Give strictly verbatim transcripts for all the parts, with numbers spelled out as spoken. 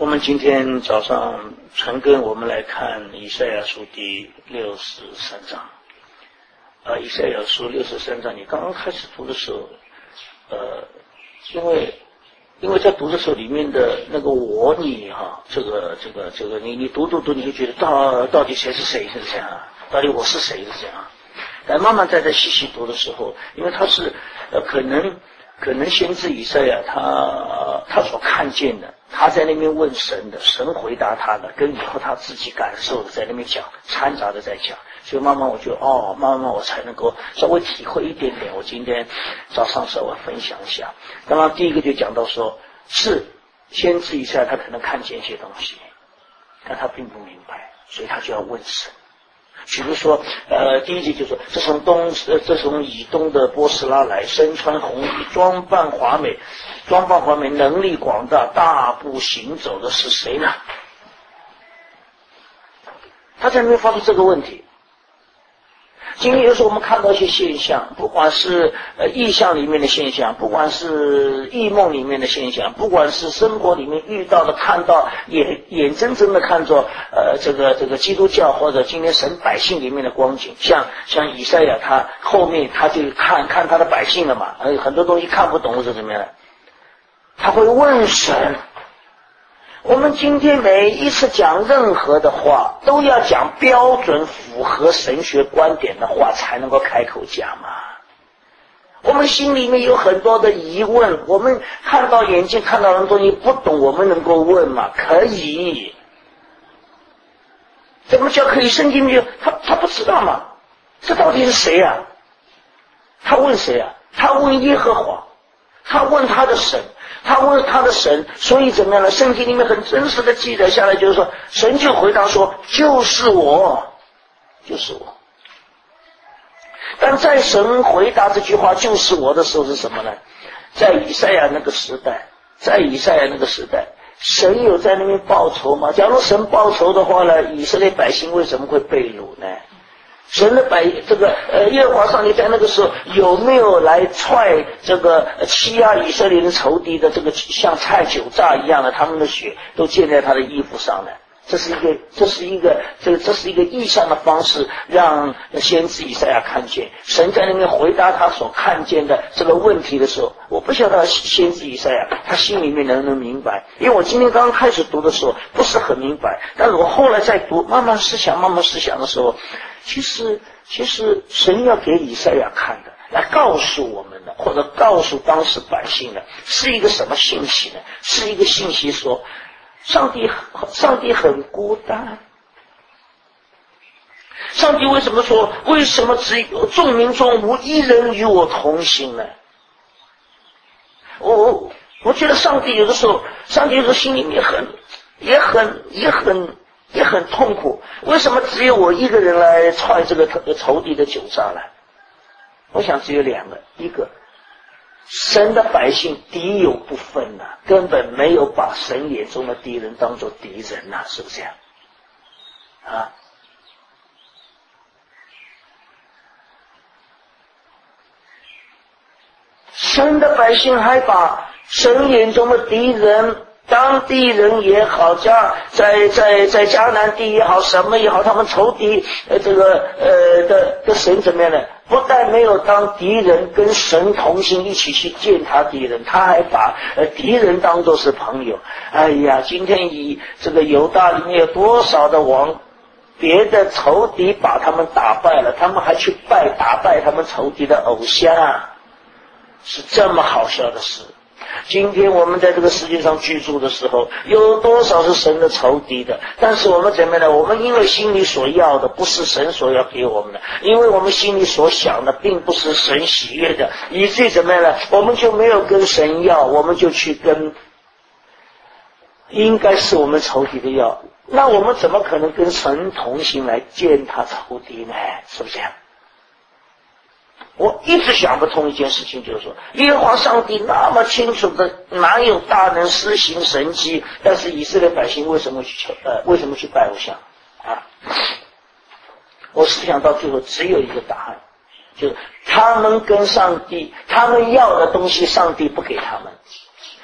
我们今天早上晨更，我们来看以赛亚书第六十三章。呃，以赛亚书六十三章，你刚刚开始读的时候，呃，因为因为在读的时候，里面的那个我你哈，这个这个这个，你你读读读，你就觉得到到底谁是谁是这样啊？到底我是谁是这样啊？但慢慢在这细细读的时候，因为他是呃可能。可能先知以赛亚他他所看见的，他在那边问神的，神回答他的，跟以后他自己感受的在那边讲，掺杂的在讲，所以慢慢我就哦，慢慢我才能够稍微体会一点点。我今天早上稍微分享一下。刚刚第一个就讲到说，是先知以赛亚他可能看见一些东西，但他并不明白，所以他就要问神。比如说，呃，第一节就说，这从东，呃，这从以东的波斯拉来，身穿红衣，装扮华美，装扮华美，能力广大，大步行走的是谁呢？他在那边发出这个问题。今天有时候我们看到一些现象，不管是呃意象里面的现象，不管是异梦里面的现象，不管是生活里面遇到的、看到眼眼睁睁的看着呃这个这个基督教或者今天神百姓里面的光景，像像以赛亚他后面他就看看他的百姓了嘛，呃很多东西看不懂是怎么样的，他会问神。我们今天每一次讲任何的话，都要讲标准符合神学观点的话才能够开口讲嘛。我们心里面有很多的疑问，我们看到眼睛看到的东西不懂，我们能够问吗？可以。怎么叫可以？圣经里他他不知道嘛？这到底是谁啊？他问谁啊？他问耶和华，他问他的神。他问他的神，所以怎么样呢？圣经里面很真实的记载下来，就是说，神就回答说：“就是我，就是我。”但在神回答这句话“就是我”的时候是什么呢？在以赛亚那个时代，在以赛亚那个时代，神有在那边报仇吗？假如神报仇的话呢，以色列百姓为什么会被掳呢？神的百这个呃耶和华上帝在那个时候有没有来踹这个欺压以色列人仇敌的这个像菜酒榨一样的，他们的血都溅在他的衣服上呢？这是一个这是一个这个这是一个意象的方式，让先知以赛亚看见神在那边回答他所看见的这个问题的时候，我不晓得先知以赛亚他心里面能不能明白，因为我今天刚刚开始读的时候不是很明白，但是我后来在读慢慢思想慢慢思想的时候，其实其实神要给以赛亚看的，来告诉我们的，或者告诉当时百姓的，是一个什么信息呢？是一个信息说，上帝上帝很孤单。上帝为什么说，为什么只有众民中无一人与我同行呢？我我觉得上帝有的时候，上帝有的心里面很也很也很也很痛苦，为什么只有我一个人来踹这个仇敌的酒渣呢？我想只有两个，一个神的百姓敌友不分呐、啊，根本没有把神眼中的敌人当作敌人呐、啊，是不是这样？啊，神的百姓还把神眼中的敌人，当地人也好，加在在在迦南地也好，什么也好，他们仇敌呃这个呃的的神怎么样呢？不但没有当敌人跟神同行一起去践踏敌人，他还把呃敌人当作是朋友。哎呀，今天以这个犹大里面有多少的王，别的仇敌把他们打败了，他们还去拜打败他们仇敌的偶像啊，是这么好笑的事。今天我们在这个世界上居住的时候，有多少是神的仇敌的？但是我们怎么样呢？我们因为心里所要的不是神所要给我们的，因为我们心里所想的并不是神喜悦的，以至于怎么样呢？我们就没有跟神要，我们就去跟应该是我们仇敌的要。那我们怎么可能跟神同行来践踏仇敌呢？是不是这样？我一直想不通一件事情，就是说耶和华上帝那么清楚的，哪有大能施行神迹？但是以色列百姓为什么去求呃为什么去拜偶像啊？我思想到最后只有一个答案，就是他们跟上帝，他们要的东西上帝不给他们，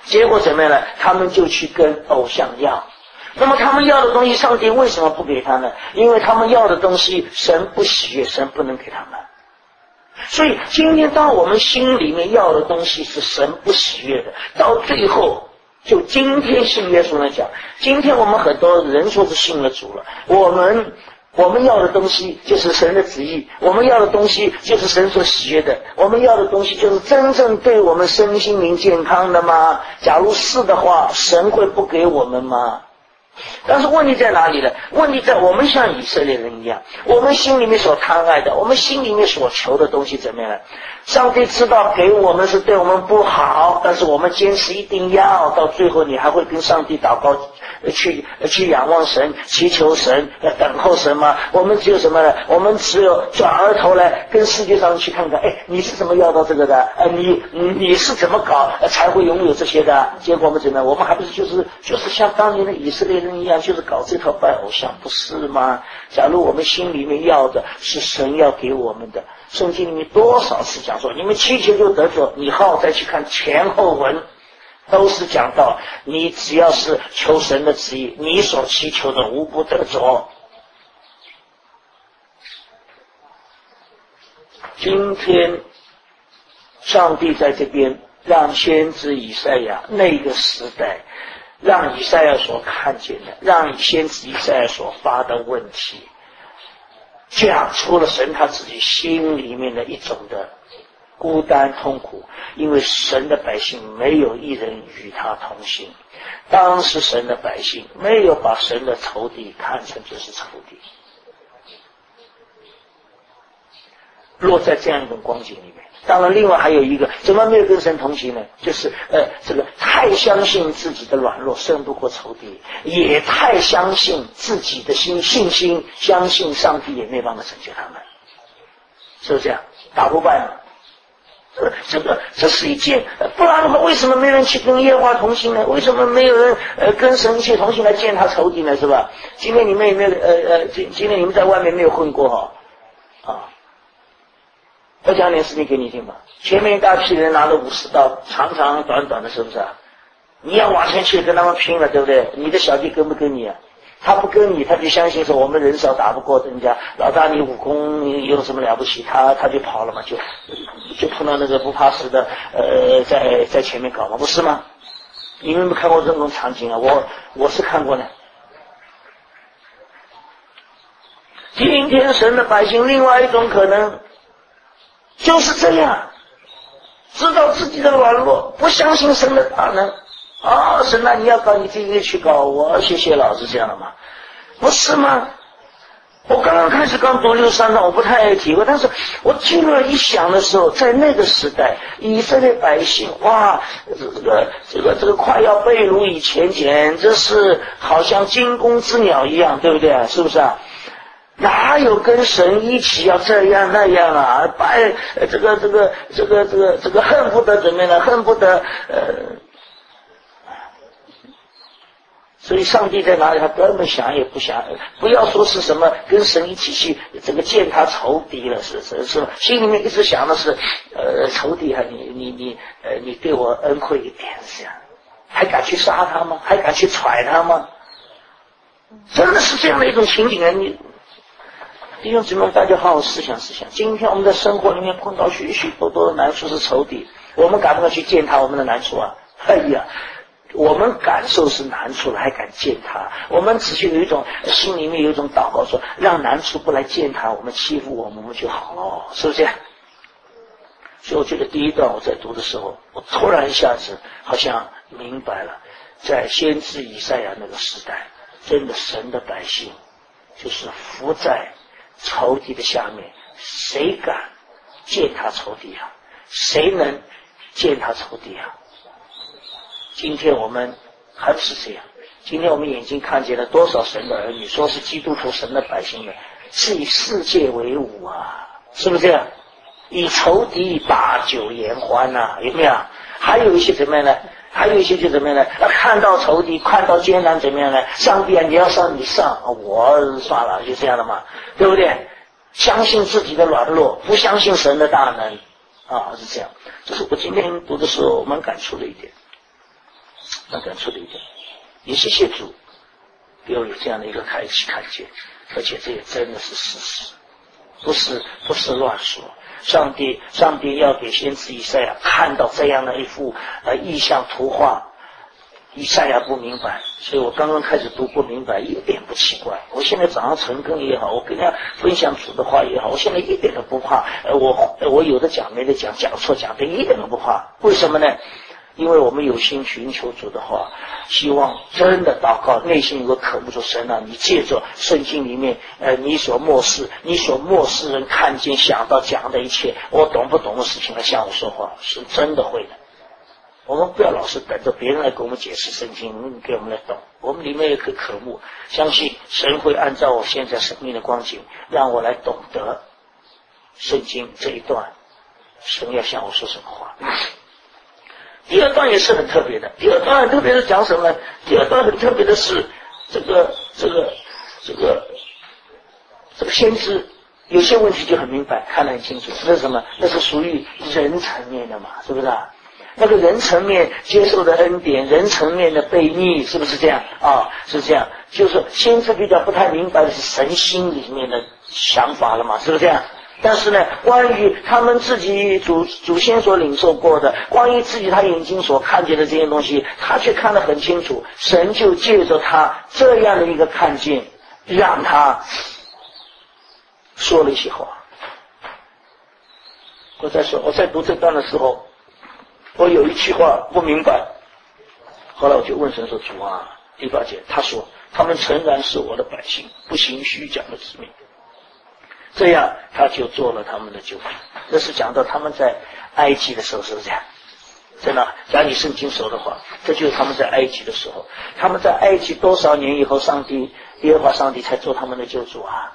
结果怎么样呢？他们就去跟偶像要。那么他们要的东西，上帝为什么不给他呢？因为他们要的东西，神不喜悦，神不能给他们。所以今天当我们心里面要的东西是神不喜悦的，到最后就今天信耶稣来讲，今天我们很多人说是信了主了，我们我们要的东西就是神的旨意，我们要的东西就是神所喜悦的，我们要的东西就是真正对我们身心灵健康的吗？假如是的话，神会不给我们吗？但是问题在哪里呢？问题在我们像以色列人一样，我们心里面所贪爱的，我们心里面所求的东西怎么样呢？上帝知道给我们是对我们不好，但是我们坚持一定要，到最后你还会跟上帝祷告，去去仰望神，祈求神，等候神吗？我们只有什么呢？我们只有转而头来跟世界上去看看，哎，你是怎么要到这个的？呃，你你是怎么搞才会拥有这些的？结果我们怎么样？我们还不是就是就是像当年的以色列人一样，就是搞这套拜偶像，不是吗？假如我们心里面要的是神要给我们的，圣经里面多少次讲说，你们祈求就得着，以后再去看前后文，都是讲到你只要是求神的旨意，你所祈求的无不得着。今天上帝在这边让先知以赛亚那个时代，让以赛亚所看见的，让先知以赛亚所发的问题，讲出了神他自己心里面的一种的孤单痛苦，因为神的百姓没有一人与他同行。当时神的百姓没有把神的仇敌看成就是仇敌，落在这样一种光景里面。当然另外还有一个，怎么没有跟神同行呢？就是呃，这个太相信自己的软弱胜不过仇敌，也太相信自己的心信心，相信上帝也没办法拯救他们，是不是这样？打不败嘛。这个这是一件，不然的话为什么没人去跟耶和华同行呢？为什么没有人呃跟神一起同行来见他仇敌呢？是吧？今天你们有没有呃呃今今天你们在外面没有混过哈啊？我讲点事情给你听吧。前面一大批人拿着武士刀，长长短短的，是不是啊？你要往前去跟他们拼了，对不对？你的小弟跟不跟你啊？他不跟你，他就相信说我们人少打不过人家，老大你武功有什么了不起？他他就跑了嘛，就就碰到那个不怕死的呃在在前面搞嘛，不是吗？你们有没有看过这种场景啊？我我是看过的。今天神的百姓另外一种可能就是这样，知道自己的软弱，不相信神的大能。啊，神啊，你要搞你自己去搞，我谢谢老师这样的吗？不是吗？我刚刚开始刚读六十三章，我不太体会，但是我进入了一想的时候，在那个时代，以色列百姓，哇，这个这个这个快要被掳以前，简直是好像惊弓之鸟一样，对不对？是不是啊？哪有跟神一起要这样那样啊？拜这个这个这个这个这个恨不得怎么样呢？恨不得呃。所以上帝在哪里，他根本想也不想，不要说是什么跟神一起去这个见他仇敌了，是是是吧？心里面一直想的是，呃，仇敌啊，你你你呃，你对我恩惠一点是这样，还敢去杀他吗？还敢去踹他吗？真的是这样的一种情景啊！你弟兄姊妹，大家好好思想思想。今天我们在生活里面碰到许许多多的难处是仇敌，我们敢不敢去见他我们的难处啊？哎呀！我们感受是难处了，还敢见他？我们只是有一种心里面有一种祷告说，让难处不来见他，我们欺负我们，我们就好了，是不是？所以我觉得第一段我在读的时候，我突然一下子好像明白了，在先知以赛亚那个时代，真的神的百姓就是伏在仇敌的下面，谁敢见他仇敌啊？谁能见他仇敌啊？今天我们还不是这样，今天我们眼睛看见了多少神的儿女，说是基督徒神的百姓呢，是以世界为伍啊，是不是这样？以仇敌把酒言欢啊，有没有？还有一些怎么样呢？还有一些就怎么样呢？看到仇敌，看到艰难怎么样呢？上帝啊，你要上你上，我算了，就这样的嘛，对不对？相信自己的软弱，不相信神的大能啊，是这样。这是我今天读的时候蛮感触的一点。 那感触的一点，也谢谢主给我有这样的一个开启看见，而且这也真的是事实，不是不是乱说。上帝上帝要给先知以赛亚看到这样的一幅呃意象图画，以赛亚不明白，所以我刚刚开始读不明白，一点不奇怪。我现在早上晨更也好，我跟人家分享主的话也好，我现在一点都不怕。呃，我我有的讲没得讲，讲错讲对，一点都不怕。为什么呢？因为我们有心寻求主的话，希望真的祷告，内心有个渴慕主神啊，你借着圣经里面呃你所漠视你所漠视人看见想到讲的一切，我懂不懂的事情来向我说话，是真的会的。我们不要老是等着别人来给我们解释圣经，给我们来懂，我们里面有颗渴慕，相信神会按照我现在生命的光景，让我来懂得圣经这一段神要向我说什么话。第二段也是很特别的，第二段很特别的讲什么呢？第二段很特别的是这个这个这个这个先知有些问题就很明白，看得很清楚，那是什么？那是属于人层面的嘛，是不是啊？那个人层面接受的恩典，人层面的悖逆，是不是这样啊？是这样，就是先知比较不太明白的是神心里面的想法了嘛，是不是这样？但是呢，关于他们自己祖祖先所领受过的，关于自己他眼睛所看见的这些东西，他却看得很清楚。神就借着他这样的一个看见，让他说了一些话。我在说，我在读这段的时候，我有一句话不明白，后来我就问神说：“主啊，第八节，他说他们诚然是我的百姓，不行虚假的子民。”这样他就做了他们的救主。这是讲到他们在埃及的时候，是不是这样？真的，假如你圣经熟的话，这就是他们在埃及的时候。他们在埃及多少年以后，上帝耶和华上帝才做他们的救主啊？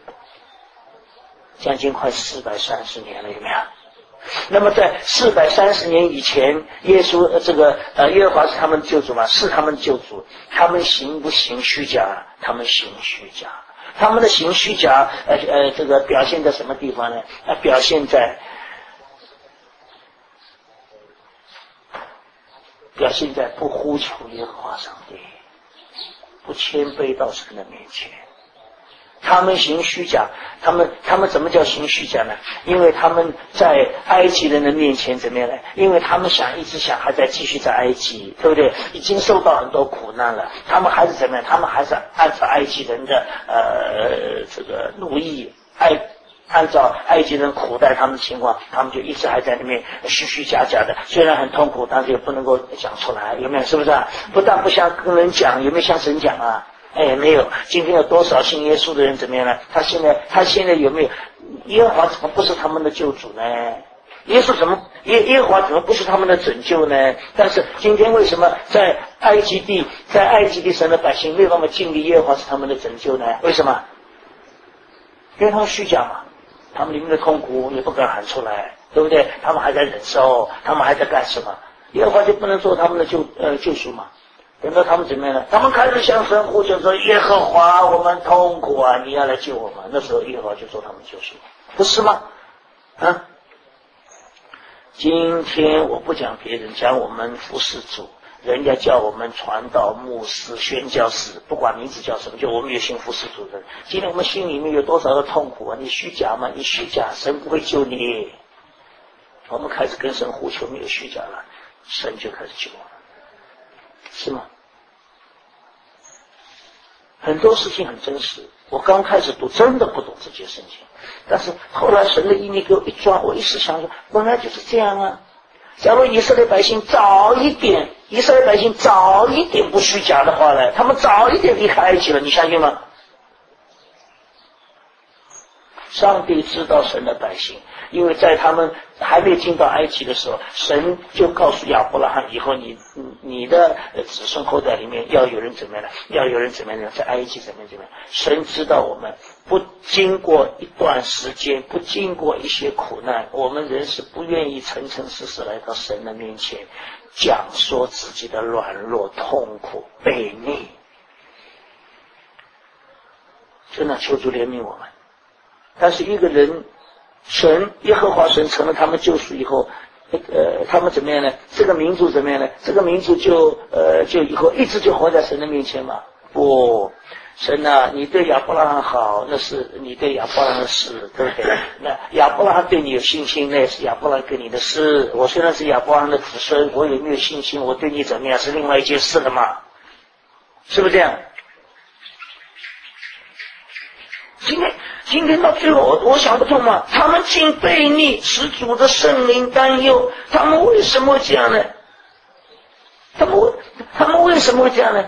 将近快四百三十年了，有没有？那么在四百三十年以前，耶稣、呃、这个呃耶和华是他们救主吗？是他们救主。他们行不行虚假？他们行虚假。他们的行虚假，呃呃，这个表现在什么地方呢？呃，表现在表现在不呼求耶和华上帝，不谦卑到神的面前。他们行虚假，他们他们怎么叫行虚假呢？因为他们在埃及人的面前怎么样呢？因为他们想一直想还在继续在埃及，对不对？已经受到很多苦难了，他们还是怎么样？他们还是按照埃及人的呃这个奴役，按按照埃及人苦待他们的情况，他们就一直还在那边虚虚假假的，虽然很痛苦，但是也不能够讲出来，有没有？是不是啊？不但不向跟人讲，有没有向神讲啊？哎，没有。今天有多少信耶稣的人怎么样呢？他现在，他现在有没有？耶和华怎么不是他们的救主呢？耶稣怎么耶耶和华怎么不是他们的拯救呢？但是今天为什么在埃及地，在埃及地神的百姓没有办法经历耶和华是他们的拯救呢？为什么？因为他们虚假嘛，他们里面的痛苦也不敢喊出来，对不对？他们还在忍受，他们还在干什么？耶和华就不能做他们的救呃救赎嘛？等到他们怎么样呢？他们开始向神呼求说：“耶和华，我们痛苦啊，你要来救我们。”那时候耶和华就做他们救赎，不是吗？啊！今天我不讲别人，讲我们服侍主，人家叫我们传道、牧师、宣教士，不管名字叫什么，就我们有信服侍主的人。今天我们心里面有多少的痛苦啊？你虚假吗？你虚假，神不会救你。我们开始跟神呼求，没有虚假了，神就开始救我们。是吗？很多事情很真实。我刚开始读真的不懂这些圣经，但是后来神的意念给我一抓，我一时想说，本来就是这样啊。假如以色列百姓早一点，以色列百姓早一点不虚假的话呢，他们早一点离开埃及了，你相信吗？上帝知道神的百姓，因为在他们还没进到埃及的时候，神就告诉亚伯拉罕，以后你你的子孙后代里面要有人怎么样呢？要有人怎么样呢？在埃及怎么样怎么样？神知道我们不经过一段时间，不经过一些苦难，我们人是不愿意诚诚实实来到神的面前，讲说自己的软弱、痛苦、悖逆。真的，求主怜悯我们。但是一个人，神耶和华神成了他们救赎以后， 呃，他们怎么样呢？这个民族怎么样呢？这个民族就呃，就以后一直就活在神的面前嘛？不，神啊，你对亚伯拉罕好，那是你对亚伯拉罕的事，对不对？那亚伯拉罕对你有信心，那也是亚伯拉罕跟你的事。我虽然是亚伯拉罕的子孙，我有没有信心？我对你怎么样是另外一件事了嘛？是不是这样？今天今天到最后我我想不通嘛，他们竟悖逆，使主的圣灵担忧。他们为什么会这样呢？他们为他们为什么会这样呢？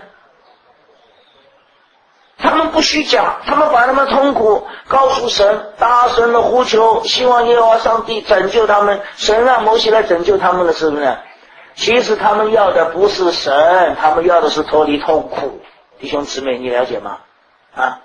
他们不虚假，他们把他们痛苦告诉神，大声的呼求，希望耶和华上帝拯救他们。神让摩西来拯救他们的，是不是？其实他们要的不是神，他们要的是脱离痛苦。弟兄姊妹，你了解吗？啊？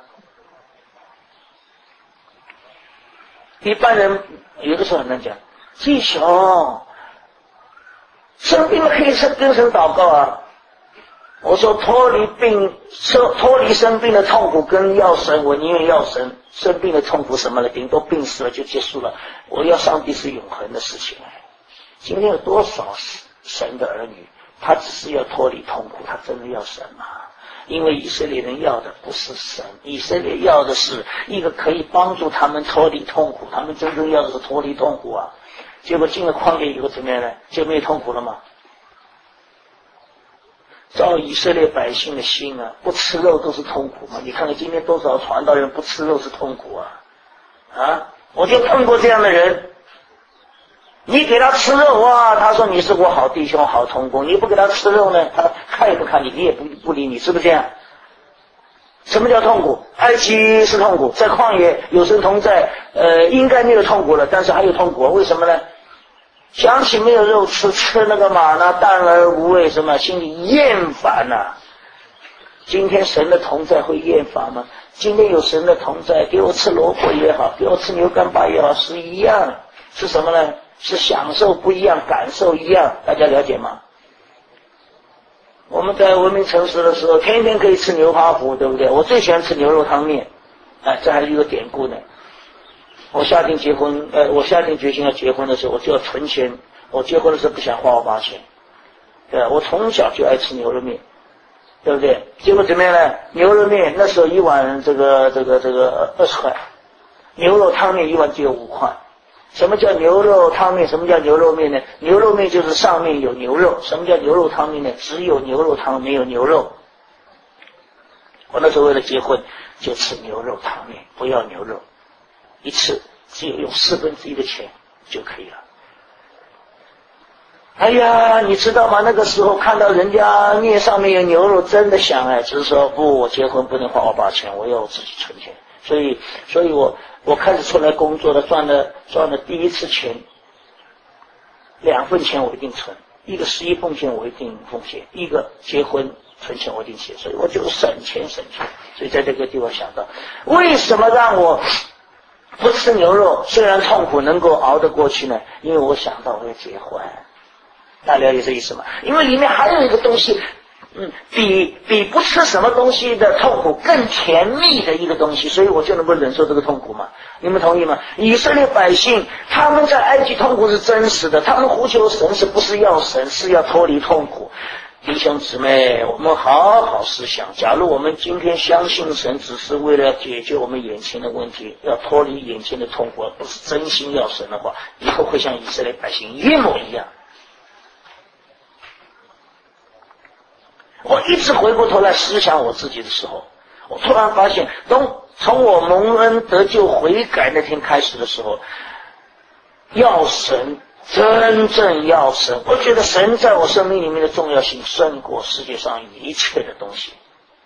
一般人有的时候很难讲，弟兄生病了可以跟神祷告啊。我说脱离病脱离生病的痛苦跟要神，我宁愿要神。生病的痛苦什么的，顶多病死了就结束了。我要上帝是永恒的事情。今天有多少神的儿女，他只是要脱离痛苦，他真的要神吗？因为以色列人要的不是神，以色列要的是一个可以帮助他们脱离痛苦，他们真正要的是脱离痛苦啊。结果进了旷野以后怎么样呢？就没有痛苦了吗？照以色列百姓的心啊，不吃肉都是痛苦嘛。你看看今天多少传道人不吃肉是痛苦啊！啊，我就碰过这样的人，你给他吃肉哇，他说你是我好弟兄好同工，你不给他吃肉呢，他看也不看你，你也不不理你，是不是这样？什么叫痛苦？埃及是痛苦，在旷野有神同在，呃，应该没有痛苦了，但是还有痛苦，为什么呢？想起没有肉吃，吃那个马呢，淡而无味，什么心里厌烦啊。今天神的同在会厌烦吗？今天有神的同在，给我吃萝卜也好，给我吃牛干巴也好，是一样。是什么呢？是享受不一样，感受一样，大家了解吗？我们在文明城市的时候，天天可以吃牛扒麸，对不对？我最喜欢吃牛肉汤面，哎，这还是有典故的。我下定结婚，呃，我下定决心要结婚的时候，我就要存钱。我结婚的时候不想花我爸钱，对吧？我从小就爱吃牛肉面，对不对？结果怎么样呢？牛肉面那时候一碗这个这个这个二十块，牛肉汤面一碗只有五块。什么叫牛肉汤面？什么叫牛肉面呢？牛肉面就是上面有牛肉。什么叫牛肉汤面呢？只有牛肉汤，没有牛肉。我那时候为了结婚就吃牛肉汤面，不要牛肉。一次只有用四分之一的钱就可以了。哎呀，你知道吗？那个时候看到人家面上面有牛肉，真的想哎，只是说不，我结婚不能花我爸钱，我要我自己存钱。所以，所以我我开始出来工作了，赚了赚了第一次钱，两份钱我一定存，一个十一奉献我一定奉献，一个结婚存钱我一定写，所以我就省钱省钱。所以在这个地方想到，为什么让我不吃牛肉，虽然痛苦能够熬得过去呢？因为我想到我要结婚，大家了解这意思吗？因为里面还有一个东西，嗯，比比不吃什么东西的痛苦更甜蜜的一个东西，所以我就能够忍受这个痛苦嘛。你们同意吗？以色列百姓他们在埃及痛苦是真实的，他们呼求神是不是要神，是要脱离痛苦。弟兄姊妹，我们好好思想，假如我们今天相信神只是为了解决我们眼前的问题，要脱离眼前的痛苦，而不是真心要神的话，以后会像以色列百姓一模一样。我一直回过头来思想我自己的时候，我突然发现，从从我蒙恩得救悔改那天开始的时候，要神，真正要神，我觉得神在我生命里面的重要性胜过世界上一切的东西。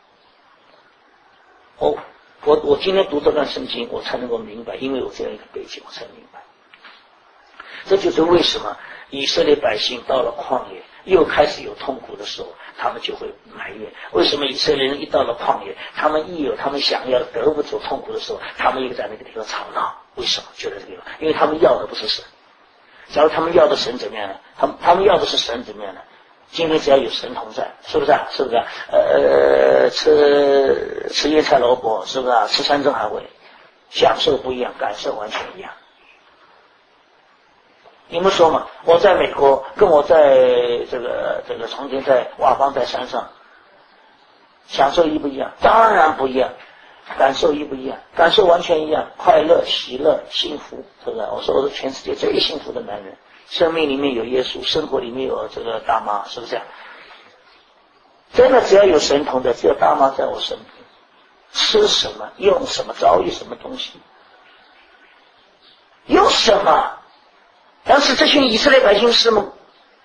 我我我今天读这段圣经，我才能够明白，因为我这样一个背景，我才明白。这就是为什么以色列百姓到了旷野，又开始有痛苦的时候，他们就会埋怨。为什么以色列人一到了旷野，他们一有他们想要得不走痛苦的时候，他们又在那个地方吵闹？为什么？就在这个地方，因为他们要的不是神。假如他们要的神怎么样呢？他们他们要的是神怎么样呢？今天只要有神同在，是不是啊？是不是啊？呃，吃吃叶菜萝卜，是不是啊？吃山珍海味，享受不一样，感受完全一样。 你们说嘛？我在美国，跟我在这个这个从前在瓦邦在山上，享受一不一样？当然不一样，感受一不一样，感受完全一样，快乐、喜乐、幸福，是不是？我说我是全世界最幸福的男人，生命里面有耶稣，生活里面有这个大妈，是不是？真的，只要有神同在，只有大妈在我身边，吃什么，用什么，遭遇什么东西，有什么？当时这群以色列百姓是吗？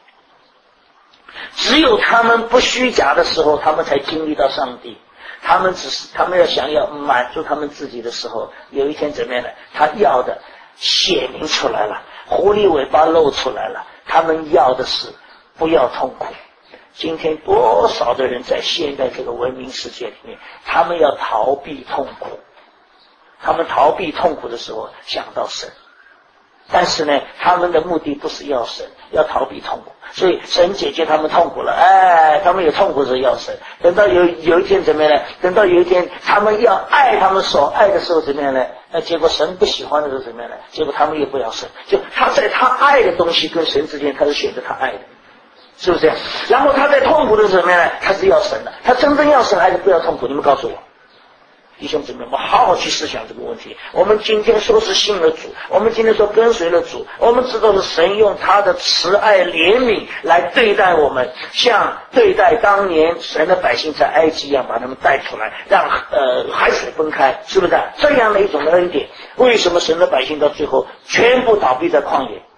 只有他们不虚假的时候，他们才经历到上帝。他们只是，他们要想要满足他们自己的时候，有一天怎么样呢？他要的显明出来了，狐狸尾巴露出来了。他们要的是不要痛苦。今天多少的人在现在这个文明世界里面，他们要逃避痛苦。他们逃避痛苦的时候，想到神。但是呢，他们的目的不是要神，要逃避痛苦，所以神解决他们痛苦了，哎，他们有痛苦的时候要神。等到有有一天怎么样呢？等到有一天他们要爱他们所爱的时候怎么样呢？那结果神不喜欢的时候怎么样呢？结果他们又不要神，就他在他爱的东西跟神之间，他是选择他爱的，是不是这样？然后他在痛苦的时候怎么样呢？他是要神的，他真正要神还是不要痛苦？你们告诉我。弟兄姊妹，我们好好去思想这个问题。我们今天说是信了主，我们今天说跟随了主，我们知道是神用他的慈爱怜悯来对待我们，像对待当年神的百姓在埃及一样，把他们带出来，让呃海水分开，是不是这样的一种恩典？为什么神的百姓到最后全部倒闭在旷野？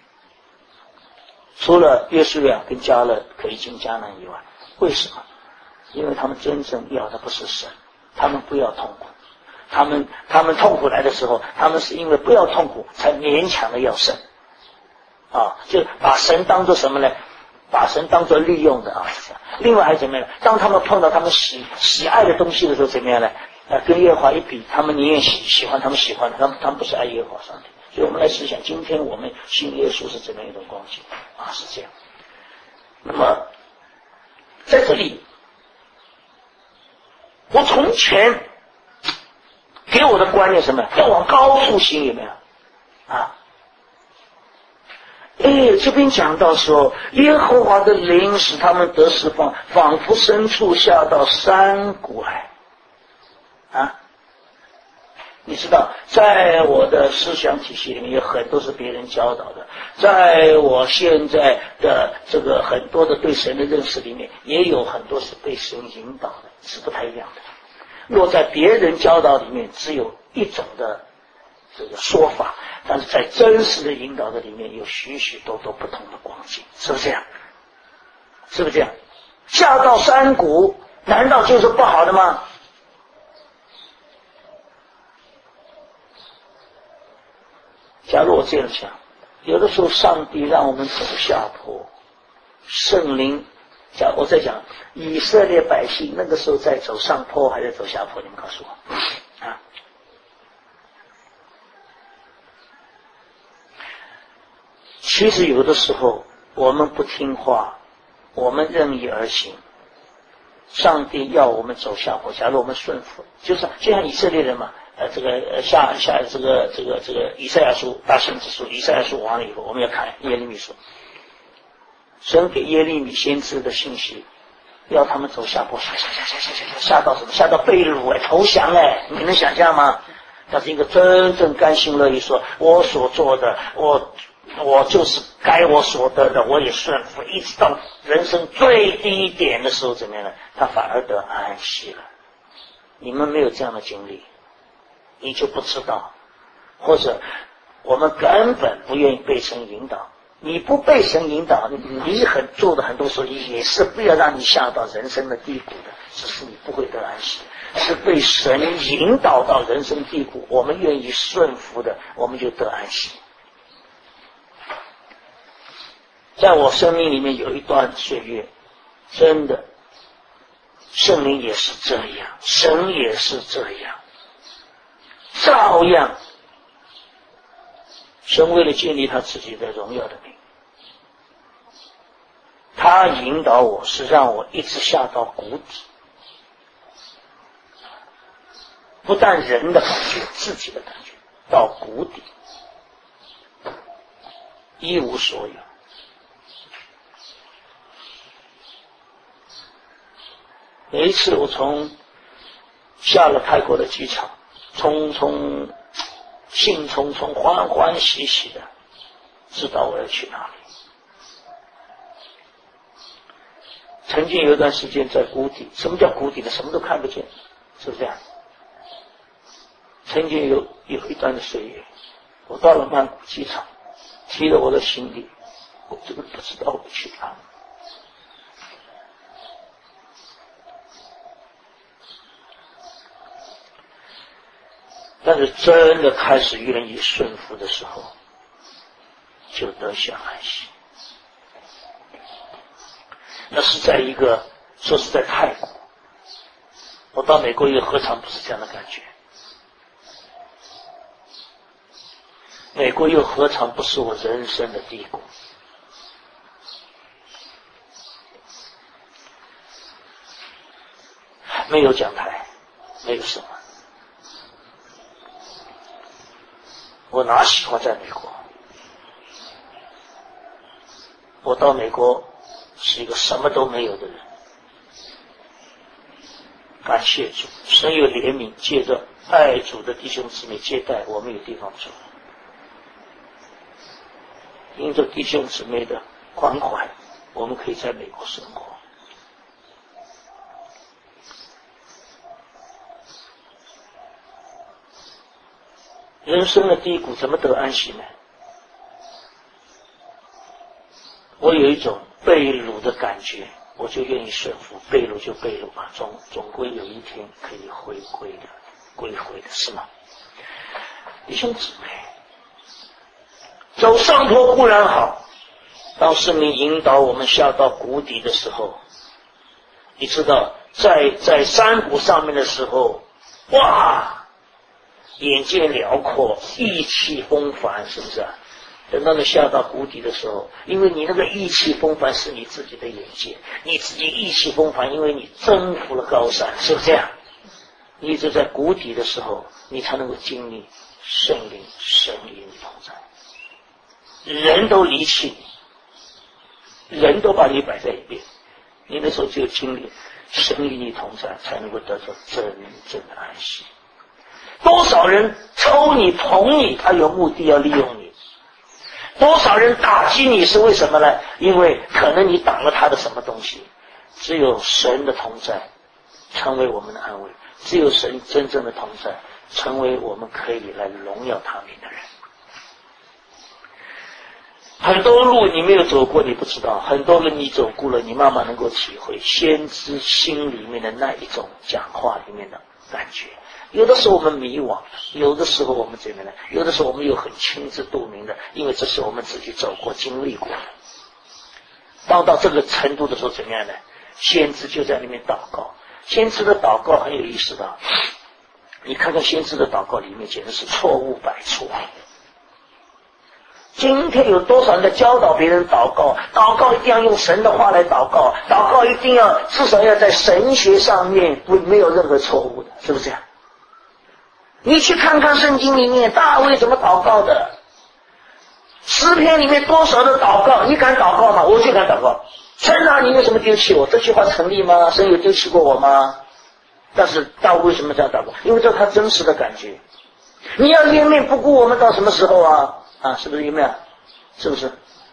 除了约书亚跟迦勒可以进迦南以外，为什么？因为他们真正要的不是神。他们不要痛苦，他们他们痛苦来的时候，他们是因为不要痛苦才勉强的要神啊，就把神当作什么呢？把神当作利用的啊。另外还怎么样呢？当他们碰到他们喜喜爱的东西的时候，怎么样呢？呃，跟耶和华一比，他们宁愿喜喜欢他们喜欢的，他们他们不是爱耶和华上帝。所以我们来思想，今天我们信耶稣是怎么样一种光景啊？是这样。那么在这里。我从前给我的观念什么？要往高处行，有没有？啊，哎，这边讲到说，耶和华的灵使他们得释放，仿佛深处下到山谷来。啊，你知道，在我的思想体系里面有很多是别人教导的，在我现在的这个很多的对神的认识里面，也有很多是被神引导的。是不太一样的。若在别人教导里面只有一种的这个说法，但是在真实的引导的里面有许许多多不同的光景，是不是这样？是不是这样？下到山谷难道就是不好的吗？假如我这样想，有的时候上帝让我们走下坡，圣灵假我在讲以色列百姓那个时候在走上坡还是走下坡，你们告诉我啊？其实有的时候我们不听话，我们任意而行，上帝要我们走下坡，假如我们顺服，就是就像以色列人嘛，呃，这个呃下下这个这个这个以赛亚书大先知书，以赛亚书完了以后，我们要看耶利米书。神给耶利米先知的信息，要他们走下坡，下下下下下下下到什么？下到被掳哎，投降哎，你能想象吗？他是一个真正甘心乐意说，我所做的，我我就是该我所得的，我也顺服，一直到人生最低点的时候，怎么样呢？他反而得安息了。你们没有这样的经历，你就不知道，或者我们根本不愿意被神引导。你不被神引导，你很做的很多时候也是不要让你下到人生的低谷的，只是你不会得安息，是被神引导到人生低谷，我们愿意顺服的，我们就得安息。在我生命里面有一段岁月，真的圣灵也是这样，神也是这样，照样神为了建立他自己的荣耀的名，他引导我是让我一直下到谷底，不但人的感觉，自己的感觉到谷底。 一无所有。有一次我从下了泰国的机场，匆匆兴冲冲欢欢喜喜的知道我要去哪里。曾经有一段时间在谷底，什么叫谷底呢？什么都看不见，是不是这样？曾经有有一段的岁月，我到了曼谷机场，提了我的行李，我真的不知道我去哪里。但是真的开始愿意顺服的时候，就得享安息。那是在一个说是在泰国，我到美国又何尝不是这样的感觉？美国又何尝不是我人生的低谷？没有讲台，没有什么。我哪喜欢在美国？我到美国是一个什么都没有的人。感谢主，神有怜悯，借着爱主的弟兄姊妹接待我们有地方住。因着弟兄姊妹的关怀，我们可以在美国生活。人生的低谷怎么得安息呢？我有一种被掳的感觉，我就愿意顺服，被掳就被掳吧，总总归有一天可以回归的，归回的，是吗？弟兄姊妹，走上坡固然好，当圣灵引导我们下到谷底的时候，你知道，在在山谷上面的时候，哇！眼界辽阔，意气风帆，是不是啊？等到你下到谷底的时候，因为你那个意气风帆是你自己的眼界，你自己意气风帆，因为你征服了高山，是不是这样？你一直在谷底的时候，你才能够经历圣灵神与你同在。人都离弃你，人都把你摆在一边，你那时候只有经历神与你同在，才能够得到真正的安息。多少人抽你捧你，他有目的要利用你；多少人打击你是为什么呢？因为可能你挡了他的什么东西。只有神的同在成为我们的安慰，只有神真正的同在成为我们可以来荣耀他名的人。很多路你没有走过，你不知道；很多路你走过了，你慢慢能够体会先知心里面的那一种讲话里面的感觉。有的时候我们迷惘，有的时候我们怎么样呢？有的时候我们又很亲自度明的，因为这是我们自己走过经历过的。当到这个程度的时候怎么样呢？先知就在里面祷告，先知的祷告很有意思的，你看看先知的祷告里面简直是错误百出。今天有多少人在教导别人祷告？祷告一定要用神的话来祷告，祷告一定要至少要在神学上面不没有任何错误的，是不是这样？你去看看圣经里面大卫怎么祷告的，诗篇里面多少的祷告，你敢祷告吗？我就敢祷告。神啊，你为什么丢弃我？这句话成立吗？神有丢弃过我吗？但是大卫为什么这样祷告？因为这是他真实的感觉。你要掩面不顾我们到什么时候啊？啊，是不是有没有？是不是？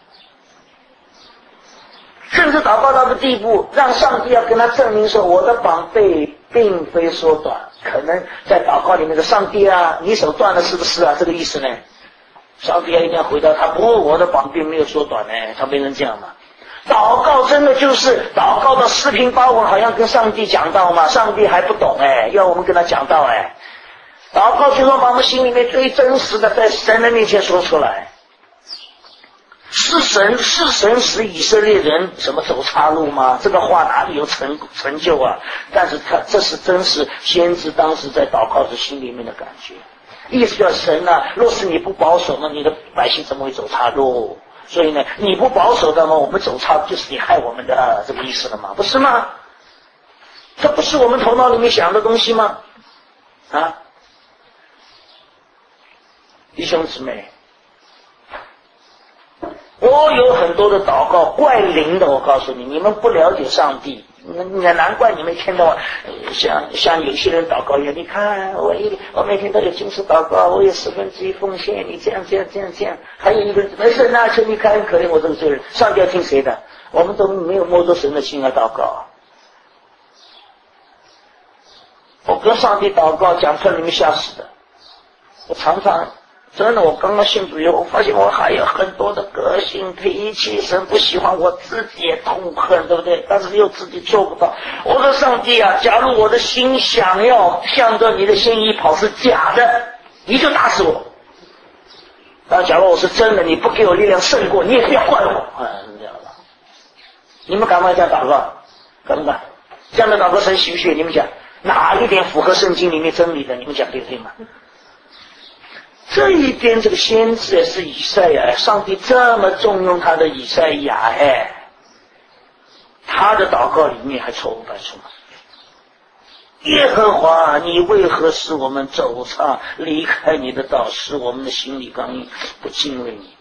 甚至祷告到的地步，让上帝要跟他证明说，我的膀臂并非缩短。可能在祷告里面的上帝啊，你手断了是不是啊？这个意思呢？上帝一定要回答他，不，我的膀臂没有缩短呢，他没能这样嘛。祷告真的就是祷告到四平八稳，好像跟上帝讲道嘛，上帝还不懂哎，要我们跟他讲道哎。祷告就是把我们心里面最真实的在神的面前说出来。是神是神使以色列人什么走岔路吗？这个话哪里有成成就啊？但是他这是真实先知当时在祷告时心里面的感觉。意思叫神啊，若是你不保守，那你的百姓怎么会走岔路？所以呢，你不保守的嘛，我们走岔路就是你害我们的、啊、这个意思了吗？不是吗？这不是我们头脑里面想的东西吗？啊，弟兄姊妹， 我有很多的祷告怪灵的，我告诉你，你们不了解上帝，那难怪你们听到像像有些人祷告一样，你看我一我每天都有精神祷告，我有十分之一奉献，你这样这样这样这样，还有一个没事，那求你看可怜我这个罪人，上帝要听谁的？我们都没有摸着神的心来祷告。我跟上帝祷告讲出来你们吓死的。我常常真的，我刚刚信主以后，我发现我还有很多的个性脾气，神不喜欢，我自己也痛恨，对不对？但是又自己做不到。我说上帝啊，假如我的心想要向着你的心意跑是假的，你就打死我。但假如我是真的，你不给我力量胜过，你也不要怪我。啊，是这样的。你们敢不敢这样祷告？敢不敢？这样的祷告神喜不喜悦？你们讲哪一点符合圣经里面真理的？你们讲对不对吗？这一边这个先知也是以赛亚，上帝这么重用他的以赛亚，哎，他的祷告里面还错误百出吗？耶和华，你为何使我们走差，离开你的道，使我们的心里刚硬，不敬畏你？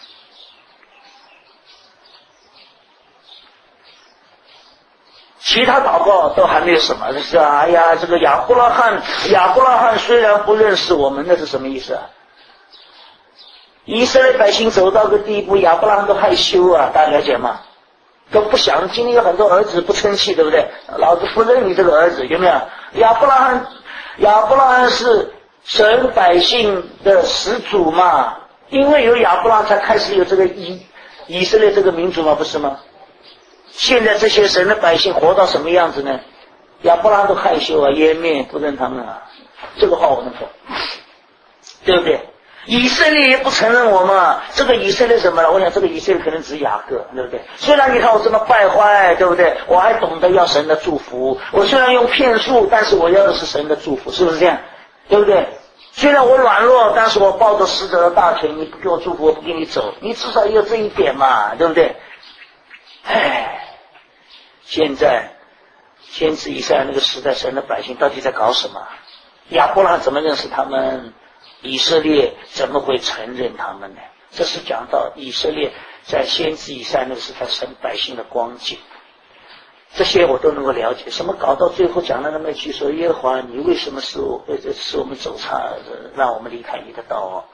其他祷告都还没有什么，就是哎呀，这个亚伯拉罕，亚伯拉罕虽然不认识我们，那是什么意思啊？以色列百姓走到个地步，亚伯拉罕都害羞啊，大家了解吗？都不想。今天有很多儿子不称气，对不对？老子不认你这个儿子，有没有？亚伯拉罕，亚伯拉罕是神百姓的始祖嘛，因为有亚伯拉罕才开始有这个以以色列这个民族嘛，不是吗？现在这些神的百姓活到什么样子呢？亚伯拉罕都害羞啊，湮灭，不认他们啊。这个话我能懂，对不对？以色列也不承认我们，这个以色列什么了？我想这个以色列可能指雅各，对不对？虽然你看我这么败坏，对不对？我还懂得要神的祝福。我虽然用骗术，但是我要的是神的祝福，是不是这样？对不对？虽然我软弱，但是我抱着使者的大权，你不给我祝福，我不给你走，你至少也有这一点嘛，对不对？哎，现在先知以赛亚那个时代，神的百姓到底在搞什么？亚伯拉罕怎么认识他们？以色列怎么会承认他们呢？这是讲到以色列在先知以赛亚那个时代神百姓的光景，这些我都能够了解。什么搞到最后讲了那么一句说，耶和华，你为什么使我使我们走差，让我们离开你的道？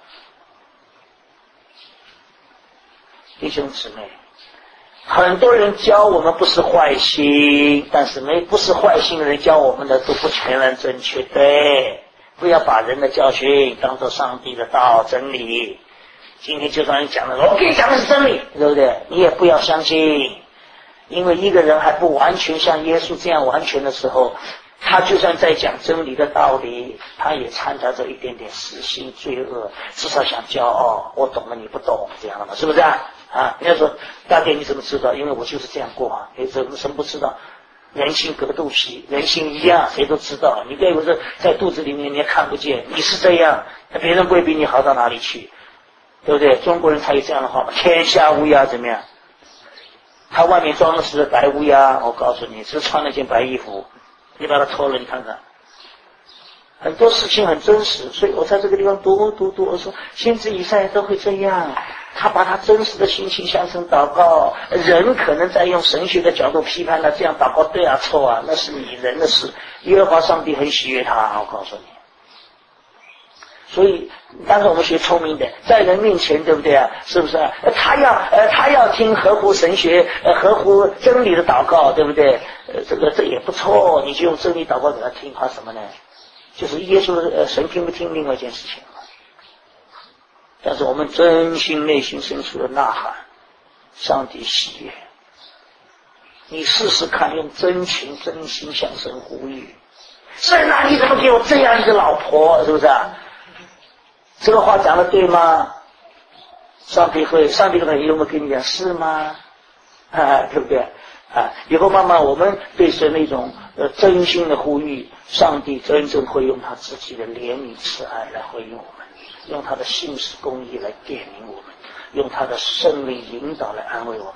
弟兄姊妹，很多人教我们不是坏心，但是没不是坏心的人教我们的都不全然正确。对，不要把人的教训当作上帝的道真理。今天就算你讲的，我跟你讲的是真理，对不对？你也不要相信，因为一个人还不完全像耶稣这样完全的时候，他就算在讲真理的道理，他也掺杂着一点点私心罪恶，至少想骄傲，我懂了你不懂，这样的嘛，是不是啊？啊，人家说大爹你怎么知道？因为我就是这样过啊。你怎么什么不知道？人心隔肚皮，人心一样，谁都知道。你别以为是在肚子里面你也看不见，你是这样，别人不会比你好到哪里去，对不对？中国人才有这样的话嘛，天下乌鸦怎么样？他外面装的是白乌鸦，我告诉你，只穿了件白衣服，你把它脱了，你看看。很多事情很真实，所以我在这个地方读读读，我说先知以赛亚都会这样，他把他真实的心情向神祷告。人可能在用神学的角度批判他，这样祷告对啊错啊，那是你人的事。耶和华上帝很喜悦他，我告诉你。所以当然我们学聪明的，在人面前，对不对啊？是不是啊？他要呃他要听合乎神学呃合乎真理的祷告，对不对？呃这个这也不错，你就用真理祷告给他听，怕什么呢？就是耶稣的、呃、神听不听另外一件事情。但是我们真心内心深处的呐喊，上帝喜悦。你试试看，用真情真心向神呼吁。神啊，你怎么给我这样一个老婆？是不是啊？这个话讲的对吗？上帝会，上帝会有没有跟你讲是吗？啊，对不对？啊，以后慢慢我们对神那种呃真心的呼吁，上帝真正会用他自己的怜悯慈爱来回应我们，用他的信实公义来点明我们，用他的圣灵引导来安慰我们。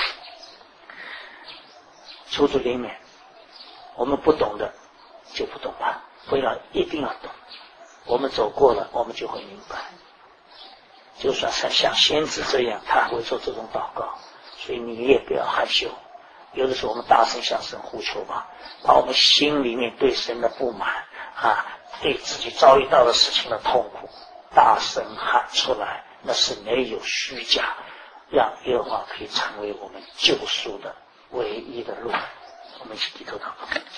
求主怜悯，我们不懂的就不懂吧，不要一定要懂，我们走过了，我们就会明白。 就算是像先知这样，他会做这种祷告，所以你也不要害羞。有的时候我们大声向神呼求吧，把我们心里面对神的不满啊，对自己遭遇到的事情的痛苦大声喊出来，那是没有虚假，让耶和华可以成为我们救赎的唯一的路。我们一起低头祷告。